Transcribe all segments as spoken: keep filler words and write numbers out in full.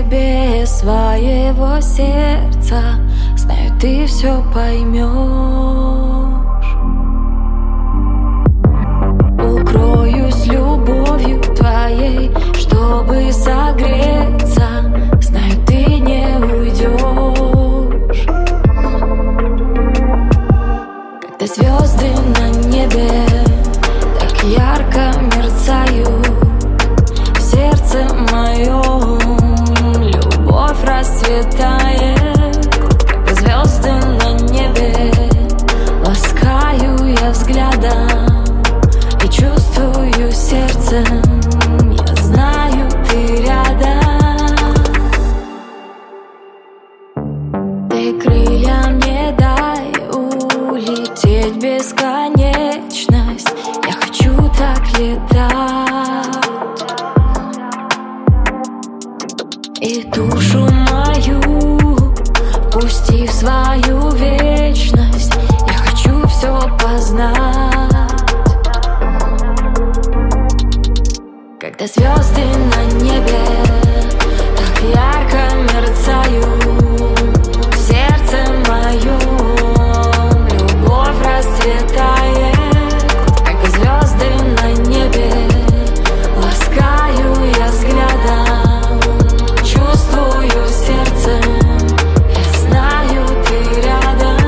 тебе своего сердца, знаю, ты все поймешь. Укроюсь любовью твоей, чтобы согреться, знаю, ты не уйдешь. Когда звезды на небе так ярко мерцают, в сердце моем любовь расцветает. Когда звезды на небе ласкаю я взглядом и чувствую сердцем, я знаю, ты рядом. Ты крылья мне дай улететь в бесконечность, я хочу так летать. И душу мою пусти в свою вечность, я хочу все познать. Когда звезды на небе так ярко мерцают, в сердце моем любовь расцветает. Когда звезды на небе ласкаю я взглядом, чувствую сердцем, я знаю, ты рядом.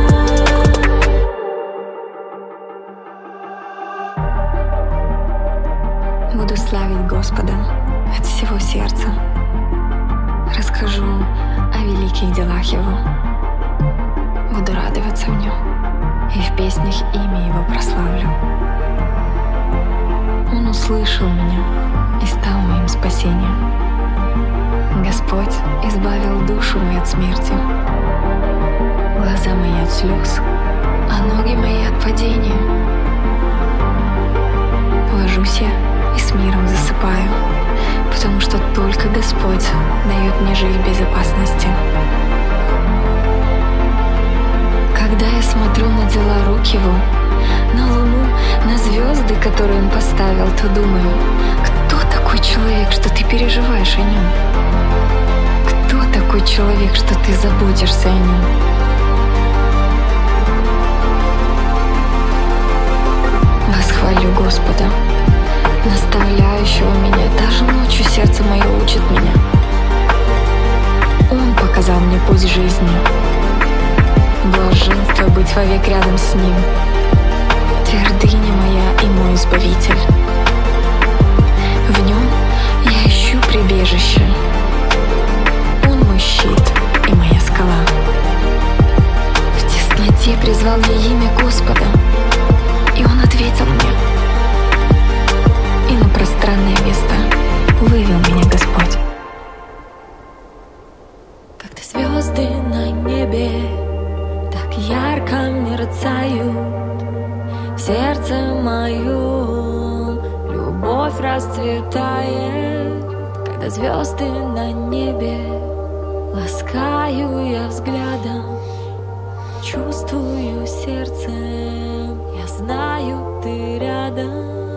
Буду славить Господа от всего сердца. Расскажу о великих делах Его. Буду радоваться в Нем и в песнях имя Его прославлю. Он услышал меня и стал моим спасением. Господь избавил душу мою от смерти, глаза мои от слез, а ноги мои от падения. Ложусь я и с миром засыпаю, потому что только Господь дает мне жить в безопасности. Когда я смотрю на дела рук Его, на луну, на звезды, которые Он поставил, то думаю, кто такой человек, что ты переживаешь о нем? Кто такой человек, что ты заботишься о нем? Восхвалю Господа, наставляющего меня. Даже ночью сердце мое учит меня. Он показал мне путь жизни. Блаженство быть вовек рядом с Ним. Твердыня моя и мой Избавитель. В Нем я ищу прибежище. Он мой щит и моя скала. В тесноте призвал я имя Господа, и Он ответил мне. И на пространное место вывел меня Господь. Когда звезды на небе так ярко мерцают, в сердце моем любовь расцветает. Когда звезды на небе ласкаю я взглядом, чувствую сердцем, я знаю, ты рядом.